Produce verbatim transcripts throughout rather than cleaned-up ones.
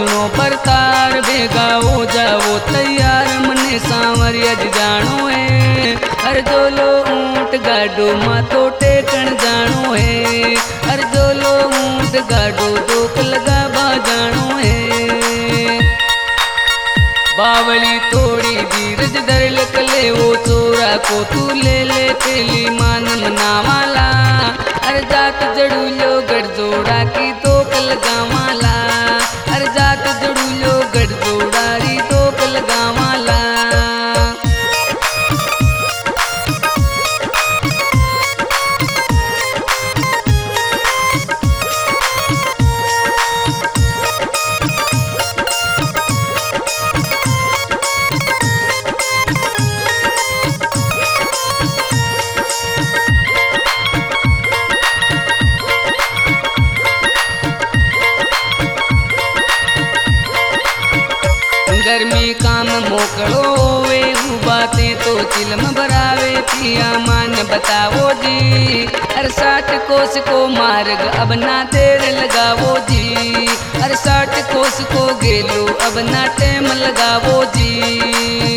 सुनो परतार भेगा हो जाओ तैयार मने सांवरिया जी जानो है। हर जोलो ऊंट गाडो मातो टेकन जानो है। हर जोलो ऊंट गाडो दोक लगा बा जानो है। बावली थोड़ी धीरज धर लकले वो चोरा को तू ले ले तेली मान मनावाला। हर जात जड़ूलो गढ़ जोड़ा की तोक लगावाला। हर जात जड़ूलो गढ़ जोड़ारी तोक लगावाला। गर्मी काम मोकड़ो वे बातें तो चिलम बरावे पिया मान बताओ जी। हर साठ कोस को मार्ग अब ना देर लगावो जी। हर साठ कोस को गेलो अब ना टेम लगावो जी।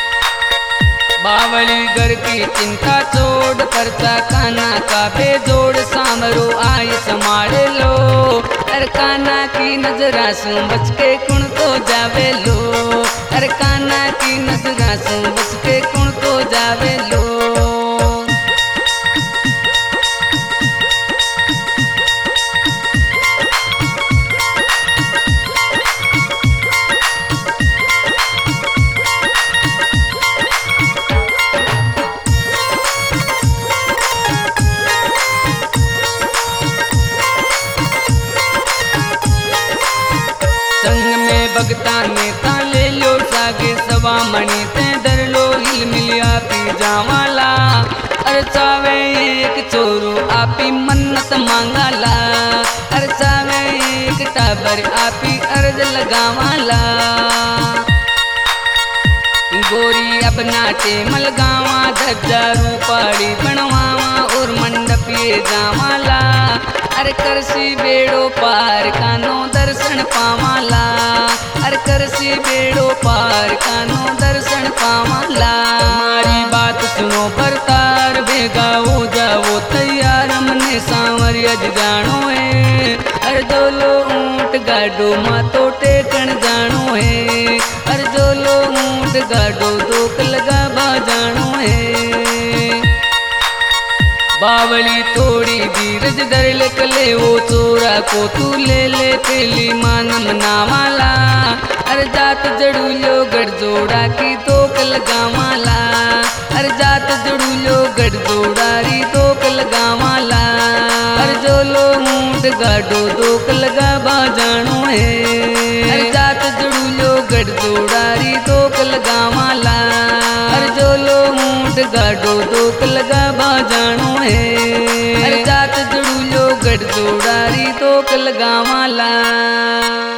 बावली घर की चिंता छोड़ परचा काना का बेजोड़ सामरो आय संभाले लो। हर काना की नजरा सु बच के कुण तो जावे लो। हर काना की नजरा सु बच के कुण तो जावे लो। भगता ने ताले लो सागे सवा मणि ते दर लो हिल मिलिया पी जावाला। अरे चावे एक चोरू आपी मन्नत मांगाला। अरे चावे एक टाबर आपी अर्ज लगावाला। गोरी अपना टेमल गावा धज्जा रूपाड़ी बनवावा और मंडपिए जावाला। अरे करसी बेड़ो पार कानो दर्शन पावाला। अरे करसी बेड़ो पार कानो दर्शन पावाला। हमारी बात सुनो परतार भेगा हो जाओ तैयार मने सांवरिया जी जानो है। अरे जोलो ऊंट गाडो मातो टेकन जानो है। अरे जोलो ऊंट गाडो दोक लगा बा जानो है। बावली थोड़ी धीरज धर लकले वो चोरा को तू ले ले तेली मान मनावाला। हर जात जड़ूलो गढ़ जोड़ा की तोक लगावाला। हर जात जड़ूलो गढ़ जोड़ारी तोक लगावाला। हर जोलो ऊंट गाडो दोक लगा बा जानो है। हर जात जड़ूलो गढ़ जोड़ारी तोक लगावाला। हर जोलो ऊंट गाडो दोक लगा बा जानो है। हर जात जड़ूलो गढ़ जोड़ारी तोक लगावाला।